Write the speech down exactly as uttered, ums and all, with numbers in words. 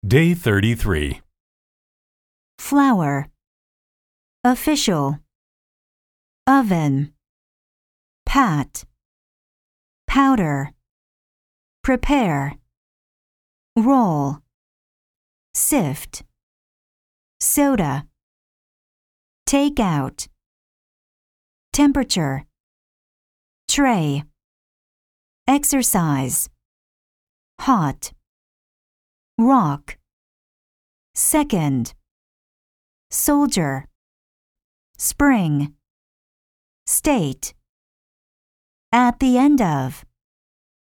Day thirty-three. Flower, official, oven, pat, powder, prepare, roll, sift, soda, take out, temperature, tray, exercise, hot, rock, second, soldier, spring, state, at the end of.